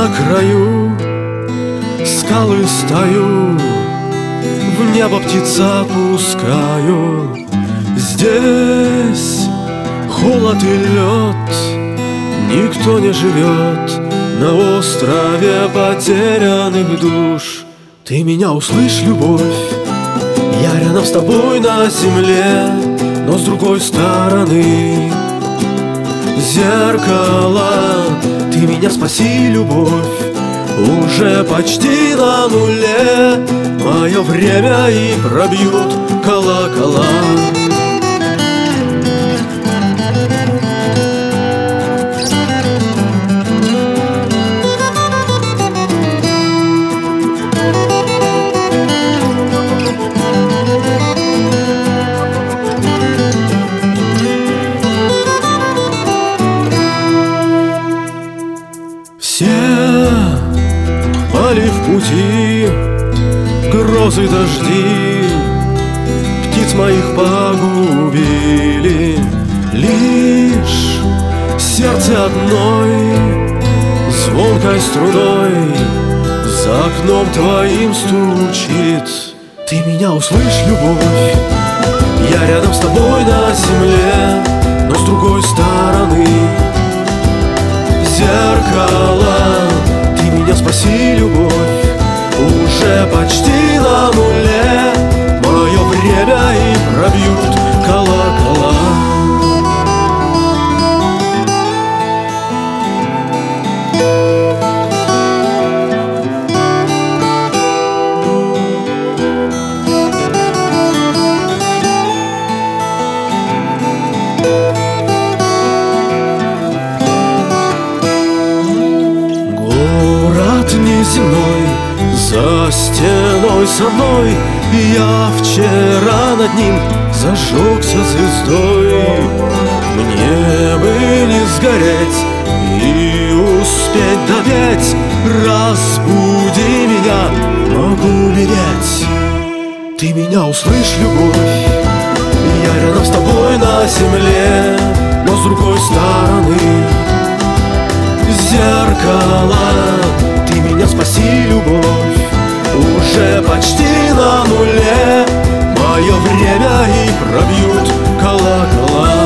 на краю скалы стою, в небо птиц отпускаю. Здесь холод и лед, никто не живет на острове потерянных душ. Ты меня услышь, любовь, я рядом с тобой на земле, но с другой стороны зеркала. Ты меня спаси, любовь, уже почти на нуле. Мое время и пробьют колокола. Все пали в пути, грозы, дожди птиц моих погубили. Лишь сердце одной звонкой струной за окном твоим стучит. Ты меня услышь, любовь, я рядом с тобой на земле, но с другой стороны зеркала. Ты меня спаси, любовь, уже почти на нуле. Мое время и пробьют колокола. Неземной, за стеной со мной, я вчера над ним зажегся звездой. Мне бы не сгореть и успеть допеть: разбуди меня, могу умереть. Ты меня услышь, любовь, я рядом с тобой на земле, но с другой стороны зеркала. Ты меня спаси, любовь, уже почти на нуле. Мое время и пробьют колокола.